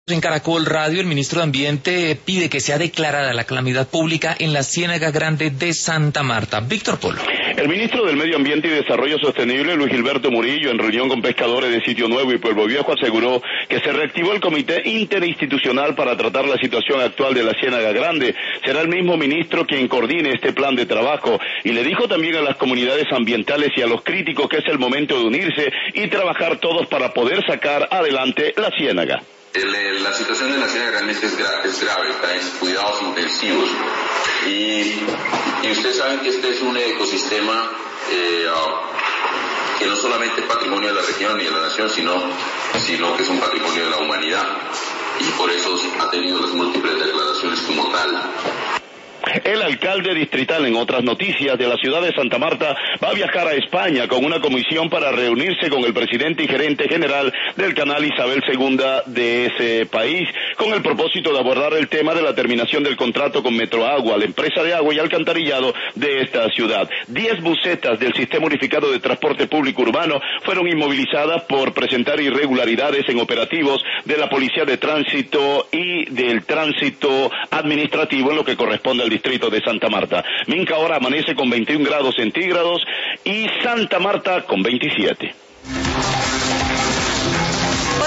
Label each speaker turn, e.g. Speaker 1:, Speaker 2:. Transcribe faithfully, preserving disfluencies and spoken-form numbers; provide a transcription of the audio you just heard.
Speaker 1: En Caracol Radio, el ministro de Ambiente pide que sea declarada la calamidad pública en la Ciénaga Grande de Santa Marta. Víctor Polo.
Speaker 2: El ministro del Medio Ambiente y Desarrollo Sostenible, Luis Gilberto Murillo, en reunión con pescadores de Sitio Nuevo y Pueblo Viejo, aseguró que se reactivó el comité interinstitucional para tratar la situación actual de la Ciénaga Grande. Será el mismo ministro quien coordine este plan de trabajo y le dijo también a las comunidades ambientales y a los críticos que es el momento de unirse y trabajar todos para poder sacar adelante la ciénaga.
Speaker 3: El, la situación de la Ciénaga Grande es, gra es grave, está en cuidados intensivos y, y ustedes saben que este es un ecosistema eh, uh, que no solamente es patrimonio de la región y de la nación, sino, sino que es un patrimonio de la humanidad y por eso ha tenido las múltiples declaraciones como tal.
Speaker 2: El alcalde distrital, en otras noticias, de la ciudad de Santa Marta va a viajar a España con una comisión para reunirse con el presidente y gerente general del canal Isabel segunda de ese país, con el propósito de abordar el tema de la terminación del contrato con Metroagua, la empresa de agua y alcantarillado de esta ciudad. Diez busetas del Sistema Unificado de Transporte Público Urbano fueron inmovilizadas por presentar irregularidades en operativos de la Policía de Tránsito y del Tránsito Administrativo en lo que corresponde al distrito de Santa Marta. Minca ahora amanece con veintiún grados centígrados y Santa Marta con veintisiete.